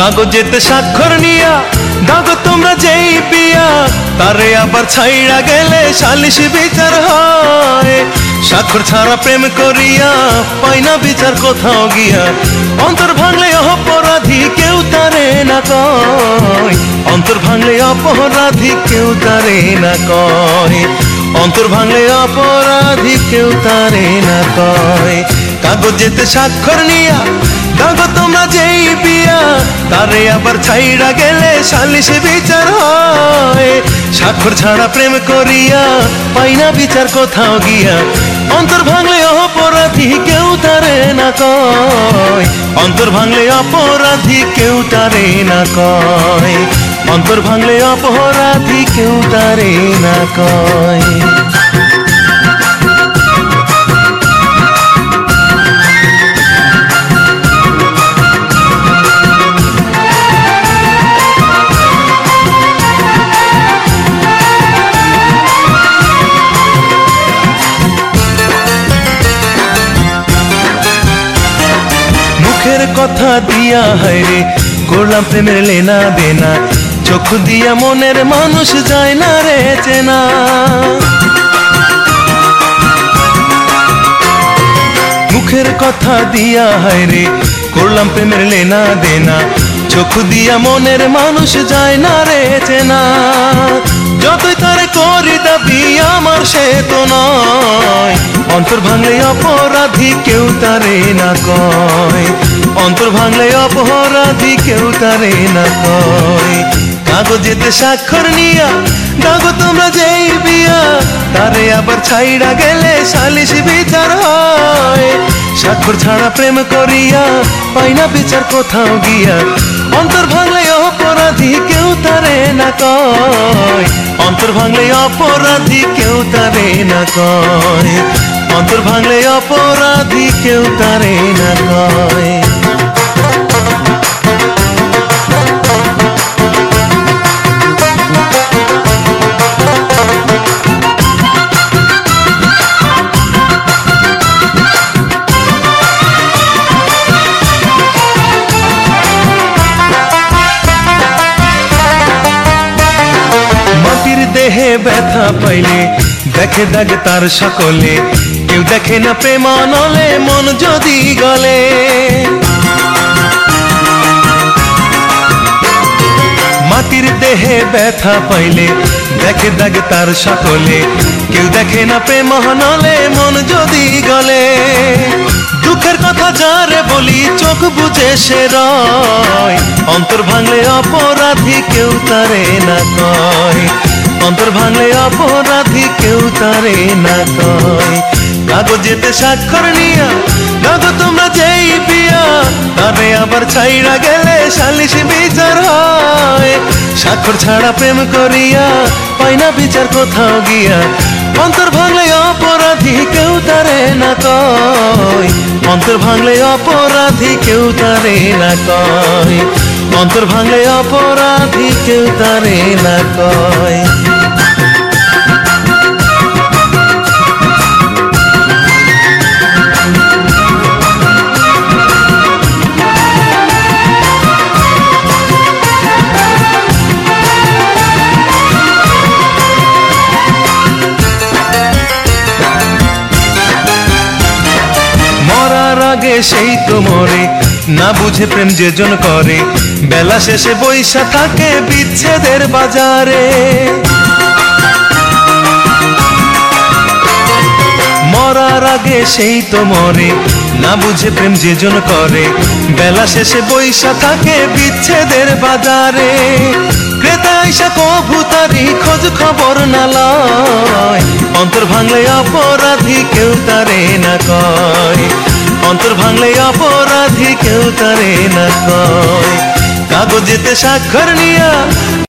কাগজেতে স্বাক্ষর নিয়া দাগো তোমরা যেই বিয়া, তারে আবার ছাইড়া গেলে সালিশ বিচার হয়। স্বাক্ষর ছাড়া প্রেম করিয়া পাই না বিচার কোথাও গিয়া, অন্তর ভাঙলে অপরাধী কেউ তারে না কয়। অন্তর ভাঙলে অপরাধী কেউ তারে না কয়। অন্তর ভাঙলে অপরাধী কেউ তারে না কয়। কাগজেতে স্বাক্ষর নিয়া দাগো তোমরা যেই বিয়া, তারে আবার ছাইড়া গেলে সালিশ বিচার হয়। স্বাক্ষর ছাড়া প্রেম করিয়া পাই না বিচার কোথাও গিয়া, অন্তর ভাঙলে অপরাধী কেউ তারে না কয়। অন্তর ভাঙলে অপরাধী কেউ তারে না কয়। অন্তর ভাঙলে অপরাধী কেউ তারে না কয়। মুখের কথা দিয়া হায়রে করলাম প্রেমের লেনা দেনা, চোখ দিয়া মনের মানুষ যায় না রে চেনা। মুখের কথা দিয়া হায়রে করলাম প্রেমের লেনা দেনা, চোখ দিয়া মনের মানুষ যায় না রে চেনা। যতই তারে করি দাবি আমার সে তো নয়, অন্তর ভাঙলে অপরাধী কেউ তারে না কয়। অন্তর ভাঙলে অপরাধী কেউ তারে না কয়। কাগজেতে স্বাক্ষর নিয়া দাগো তোমরা যেই বিয়া, তারে আবার ছাইড়া গেলে সালিশ বিচার হয়। স্বাক্ষর ছাড়া প্রেম করিয়া পাই না বিচার কোথাও গিয়া, অন্তর ভাঙলে অপরাধী কেউ তারে না কয়। অন্তর ভাঙলে অপরাধী কেউ তারে না কয়। অন্তর ভাঙলে অপরাধী কেউ তারে না কয়। দেহে ব্যথা পাইলে দেখে দাগ তার সকলে, কেউ দেখে না প্রেমানলে মন যদি গলে। মাটির দেহে ব্যথা পাইলে দেখে দাগ তার সকলে, কেউ দেখে না প্রেমানলে মন যদি গলে। দুঃখের কথা যারে বলি চোখ বুঝে সে রয়, অন্তর ভাঙলে অপরাধী কেউ তারে না কয়। অন্তর ভাঙলে অপরাধী কেউ তারে না কয়। কাগজেতে স্বাক্ষর নিয়া দাগো তোমরা যেই বিয়া, তারে আবার ছাইড়া গেলে সালিশ বিচার হয়। স্বাক্ষর ছাড়া প্রেম করিয়া পাই না বিচার কোথাও গিয়া, অন্তর ভাঙলে অপরাধী কেউ তারে না কয়। অন্তর ভাঙলে অপরাধী কেউ তারে না কয়। অন্তর ভাঙলে অপরাধী কেউ তারে না কয়। আগে সেই তো মরে না বুঝে প্রেম যেজন করে, বেলা শেষে বৈশা থাকে বিচ্ছেদের বাজারে। মরার আগে সেই তো মরে না বুঝে প্রেম যেজন করে, বেলা শেষে বৈশা থাকে বিচ্ছেদের বাজারে। ক্রেতা আইসা কভু তারি খোঁজ খবর না লয়, অন্তর ভাঙলে অপরাধী কেউ তারে না কয়। অন্তর ভাঙলে অপরাধী কেউ তারে না কয়। কাগজেতে স্বাক্ষর নিয়া